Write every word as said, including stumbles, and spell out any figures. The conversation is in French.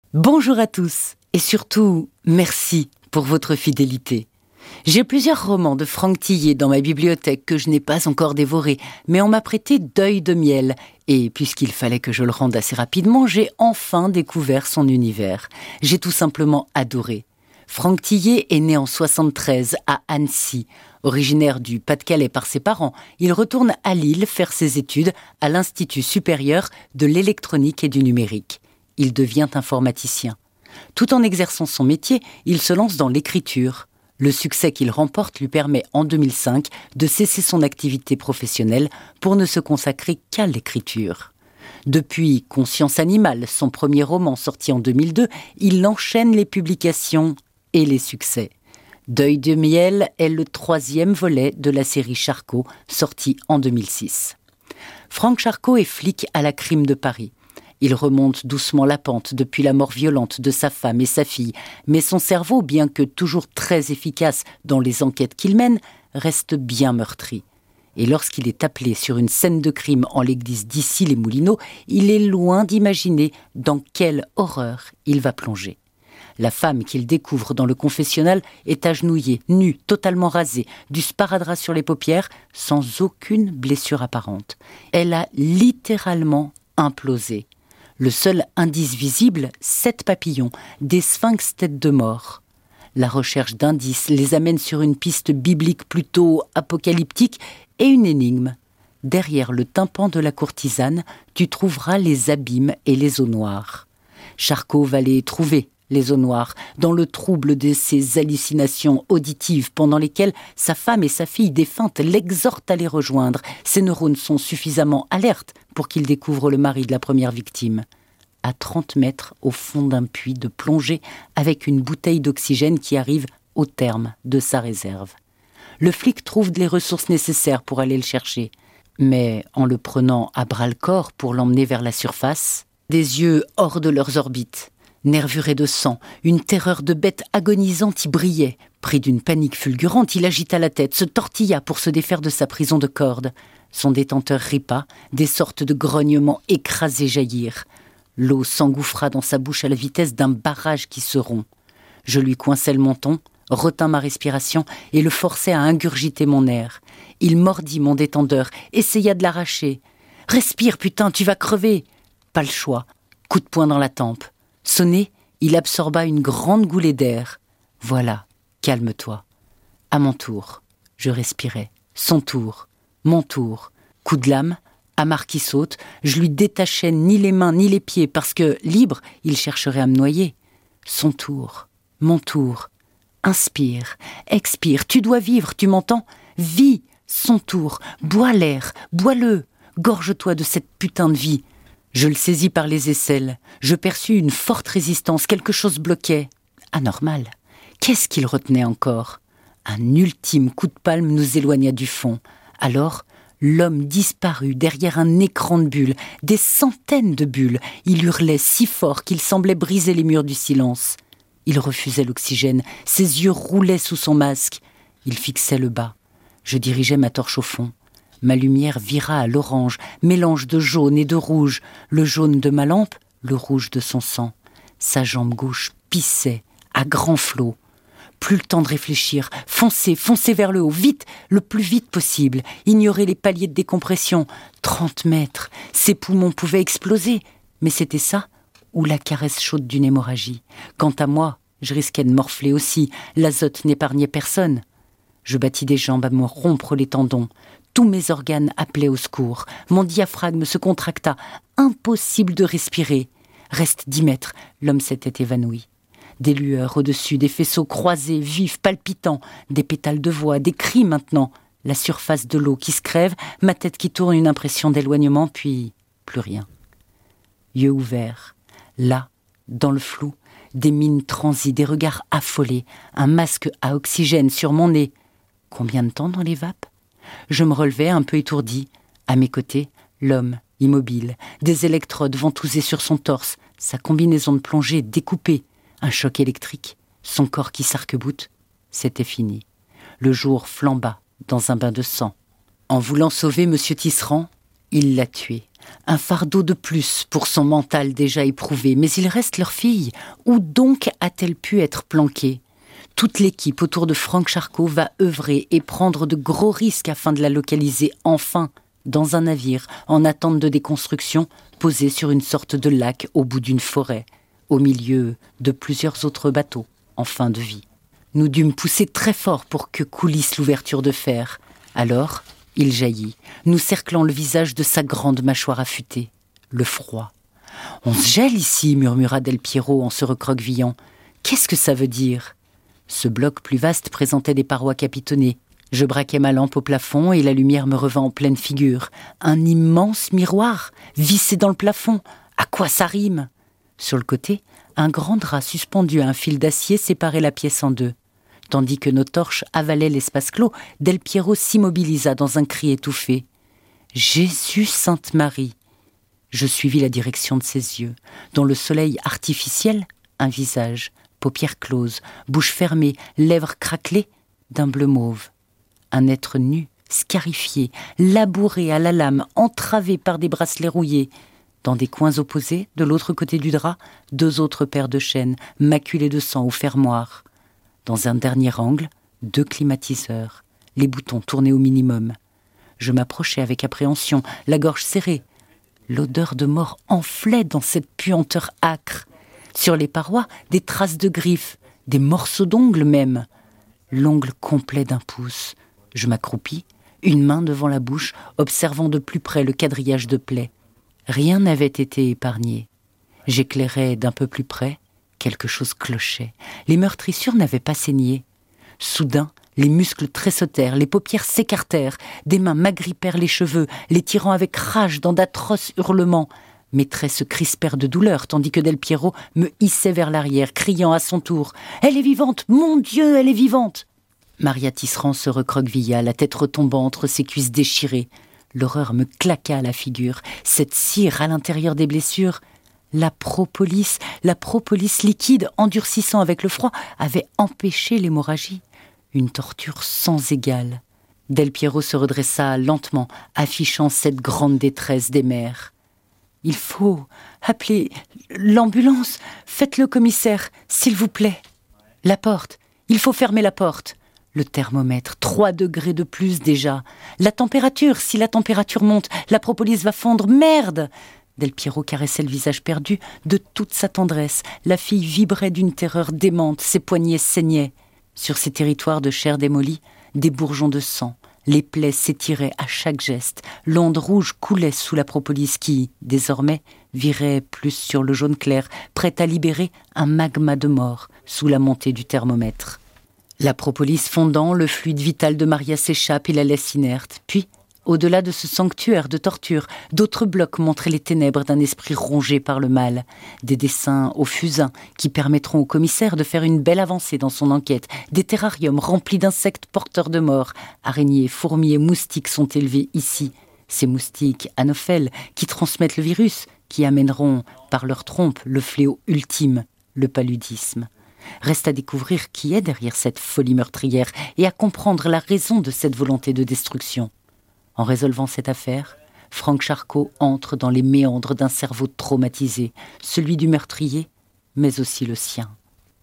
Bonjour à tous et surtout, merci pour votre fidélité. J'ai plusieurs romans de Franck Tillier dans ma bibliothèque que je n'ai pas encore dévorés, mais on m'a prêté Deuil de miel. Et puisqu'il fallait que je le rende assez rapidement, j'ai enfin découvert son univers. J'ai tout simplement adoré. Franck Tillier est né en soixante-treize à Annecy. Originaire du Pas-de-Calais par ses parents, il retourne à Lille faire ses études à l'Institut supérieur de l'électronique et du numérique. Il devient informaticien. Tout en exerçant son métier, il se lance dans l'écriture. Le succès qu'il remporte lui permet en deux mille cinq de cesser son activité professionnelle pour ne se consacrer qu'à l'écriture. Depuis Conscience animale, son premier roman sorti en deux mille deux, il enchaîne les publications et les succès. Deuil de miel est le troisième volet de la série Charcot, sorti en deux mille six. Franck Charcot est flic à la crime de Paris. Il remonte doucement la pente depuis la mort violente de sa femme et sa fille, mais son cerveau, bien que toujours très efficace dans les enquêtes qu'il mène, reste bien meurtri. Et lorsqu'il est appelé sur une scène de crime en l'église d'Issy-les-Moulineaux, il est loin d'imaginer dans quelle horreur il va plonger. La femme qu'il découvre dans le confessionnal est agenouillée, nue, totalement rasée, du sparadrap sur les paupières, sans aucune blessure apparente. Elle a littéralement implosé. Le seul indice visible, sept papillons, des sphinx têtes de mort. La recherche d'indices les amène sur une piste biblique plutôt apocalyptique et une énigme. Derrière le tympan de la courtisane, tu trouveras les abîmes et les eaux noires. Charcot va les trouver, les eaux noires, dans le trouble de ses hallucinations auditives pendant lesquelles sa femme et sa fille défunte l'exhortent à les rejoindre. Ses neurones sont suffisamment alertes pour qu'il découvre le mari de la première victime. À trente mètres au fond d'un puits de plongée avec une bouteille d'oxygène qui arrive au terme de sa réserve. Le flic trouve les ressources nécessaires pour aller le chercher. Mais en le prenant à bras-le-corps pour l'emmener vers la surface, des yeux hors de leurs orbites, nervuré de sang, une terreur de bête agonisante y brillait. Pris d'une panique fulgurante, il agita la tête, se tortilla pour se défaire de sa prison de corde. Son détenteur ripa, des sortes de grognements écrasés jaillirent. L'eau s'engouffra dans sa bouche à la vitesse d'un barrage qui se rompt. Je lui coinçai le menton, retins ma respiration et le forçai à ingurgiter mon air. Il mordit mon détendeur, essaya de l'arracher. « Respire, putain, tu vas crever !» Pas le choix. Coup de poing dans la tempe. Sonné, il absorba une grande goulée d'air. Voilà, calme-toi. À mon tour, je respirais. Son tour, mon tour. Coup de lame, amarre qui saute, je lui détachais ni les mains ni les pieds parce que, libre, il chercherait à me noyer. Son tour, mon tour. Inspire, expire, tu dois vivre, tu m'entends ? Vis, son tour, bois l'air, bois-le, gorge-toi de cette putain de vie. Je le saisis par les aisselles. Je perçus une forte résistance. Quelque chose bloquait. Anormal. Qu'est-ce qu'il retenait encore ? Un ultime coup de palme nous éloigna du fond. Alors, l'homme disparut derrière un écran de bulles. Des centaines de bulles. Il hurlait si fort qu'il semblait briser les murs du silence. Il refusait l'oxygène. Ses yeux roulaient sous son masque. Il fixait le bas. Je dirigeais ma torche au fond. Ma lumière vira à l'orange, mélange de jaune et de rouge, le jaune de ma lampe, le rouge de son sang. Sa jambe gauche pissait, à grands flots. Plus le temps de réfléchir, foncez, foncez vers le haut, vite, le plus vite possible, ignorer les paliers de décompression. Trente mètres, ses poumons pouvaient exploser, mais c'était ça, ou la caresse chaude d'une hémorragie. Quant à moi, je risquais de morfler aussi, l'azote n'épargnait personne. Je battis des jambes à me rompre les tendons. Tous mes organes appelaient au secours. Mon diaphragme se contracta. Impossible de respirer. Reste dix mètres. L'homme s'était évanoui. Des lueurs au-dessus, des faisceaux croisés, vifs, palpitants. Des pétales de voix, des cris maintenant. La surface de l'eau qui se crève, ma tête qui tourne, une impression d'éloignement, puis plus rien. Yeux ouverts. Là, dans le flou, des mines transies, des regards affolés. Un masque à oxygène sur mon nez. Combien de temps dans les vapes ? Je me relevais un peu étourdi. À mes côtés, l'homme, immobile, des électrodes ventousées sur son torse, sa combinaison de plongée découpée, un choc électrique, son corps qui s'arc-boute. C'était fini. Le jour flamba dans un bain de sang. En voulant sauver Monsieur Tisserand, Il l'a tuée. Un fardeau de plus pour son mental déjà éprouvé. Mais il reste leur fille. Où donc a-t-elle pu être planquée ? Toute l'équipe autour de Franck Charcot va œuvrer et prendre de gros risques afin de la localiser enfin dans un navire en attente de déconstruction, posé sur une sorte de lac au bout d'une forêt, au milieu de plusieurs autres bateaux en fin de vie. Nous dûmes pousser très fort pour que coulisse l'ouverture de fer. Alors, il jaillit, nous cerclant le visage de sa grande mâchoire affûtée. Le froid. « On se gèle ici », murmura Del Piero en se recroquevillant. « Qu'est-ce que ça veut dire ?» Ce bloc plus vaste présentait des parois capitonnées. Je braquai ma lampe au plafond et la lumière me revint en pleine figure. Un immense miroir, vissé dans le plafond. À quoi ça rime ? Sur le côté, un grand drap suspendu à un fil d'acier séparait la pièce en deux. Tandis que nos torches avalaient l'espace clos, Del Piero s'immobilisa dans un cri étouffé. « Jésus Sainte Marie !» Je suivis la direction de ses yeux. Dans le soleil artificiel, un visage, paupières closes, bouche fermée, lèvres craquelées, d'un bleu mauve. Un être nu, scarifié, labouré à la lame, entravé par des bracelets rouillés. Dans des coins opposés, de l'autre côté du drap, deux autres paires de chaînes, maculées de sang au fermoir. Dans un dernier angle, deux climatiseurs, les boutons tournés au minimum. Je m'approchai avec appréhension, la gorge serrée. L'odeur de mort enflait dans cette puanteur âcre. Sur les parois, des traces de griffes, des morceaux d'ongles même. L'ongle complet d'un pouce. Je m'accroupis, une main devant la bouche, observant de plus près le quadrillage de plaies. Rien n'avait été épargné. J'éclairais d'un peu plus près. Quelque chose clochait. Les meurtrissures n'avaient pas saigné. Soudain, les muscles tressautèrent, les paupières s'écartèrent, des mains m'agrippèrent les cheveux, les tirant avec rage dans d'atroces hurlements. Mes traits se crispèrent de douleur, tandis que Del Piero me hissait vers l'arrière, criant à son tour « Elle est vivante! Mon Dieu, elle est vivante !» Maria Tisserand se recroquevilla, la tête retombant entre ses cuisses déchirées. L'horreur me claqua à la figure. Cette cire à l'intérieur des blessures, la propolis, la propolis liquide, endurcissant avec le froid, avait empêché l'hémorragie. Une torture sans égale. Del Piero se redressa lentement, affichant cette grande détresse des mères. « Il faut appeler l'ambulance. Faites-le, commissaire, s'il vous plaît. La porte. Il faut fermer la porte. » Le thermomètre, trois degrés de plus déjà. La température, si la température monte, la propolis va fondre. Merde ! Del Piero caressait le visage perdu de toute sa tendresse. La fille vibrait d'une terreur démente, ses poignets saignaient. Sur ces territoires de chair démolie, des bourgeons de sang. Les plaies s'étiraient à chaque geste. L'onde rouge coulait sous la propolis qui, désormais, virait plus sur le jaune clair, prête à libérer un magma de mort sous la montée du thermomètre. La propolis fondant, le fluide vital de Maria s'échappe et la laisse inerte. Puis, au-delà de ce sanctuaire de torture, d'autres blocs montraient les ténèbres d'un esprit rongé par le mal. Des dessins au fusain qui permettront au commissaire de faire une belle avancée dans son enquête. Des terrariums remplis d'insectes porteurs de mort. Araignées, fourmis et moustiques sont élevés ici. Ces moustiques anophèles qui transmettent le virus, qui amèneront, par leur trompe, le fléau ultime, le paludisme. Reste à découvrir qui est derrière cette folie meurtrière et à comprendre la raison de cette volonté de destruction. En résolvant cette affaire, Franck Charcot entre dans les méandres d'un cerveau traumatisé, celui du meurtrier, mais aussi le sien.